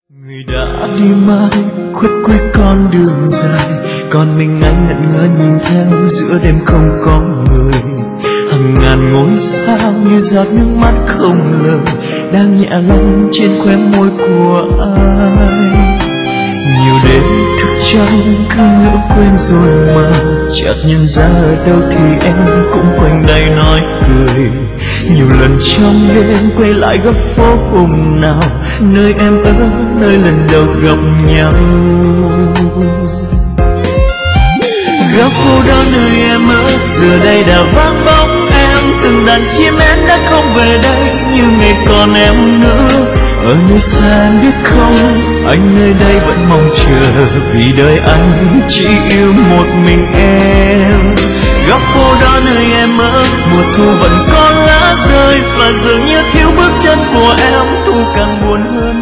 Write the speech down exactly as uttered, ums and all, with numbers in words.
Người đã đi mãi khuất cuối con đường dài, còn mình anh ngẩn ngơ nhìn theo giữa đêm không có người. Hàng ngàn ngôi sao như giọt nước mắt không lời đang nhẹ lăn trên khóe môi của ai. Nhiều đêm thức trắng cứ ngỡ quên rồi mà chợt nhận ra ở đâu thì em cũng quanh đây nói cười. Nhiều lần trong đêm quay lại góc phố hôm nào nơi em ở, nơi lần đầu gặp nhau. Góc phố đó nơi em ở giờ đây đã vắng bóng em, từng đàn chim én đã không về đây như ngày còn em nữa. Ở nơi xa em biết không, anh nơi đây vẫn mong chờ, vì đời anh chỉ yêu một mình em. Góc phố đó nơi em ở, mùa thu vẫn có lá rơi và dường như thiếu bước chân của em, thu càng buồn hơn